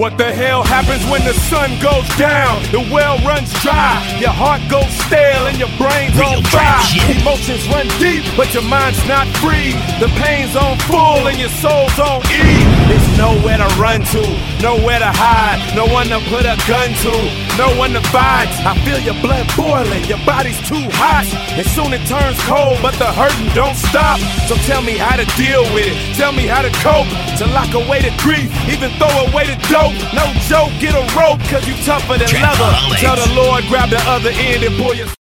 What the hell happens when the sun goes down? The well runs dry, your heart goes stale and your brain's on fire. Emotions run deep, but your mind's not free. The pain's on full and your soul's on E. There's nowhere to run to, nowhere to hide, no one to put a gun to, no one to fight. I feel your blood boiling, your body's too hot, and soon it turns cold, but the hurting don't stop. So tell me how to deal with it, tell me how to cope, to lock away the grief, even throw away the dope. No joke, get a rope, cause you tougher than leather. Tell the Lord, grab the other end and pull your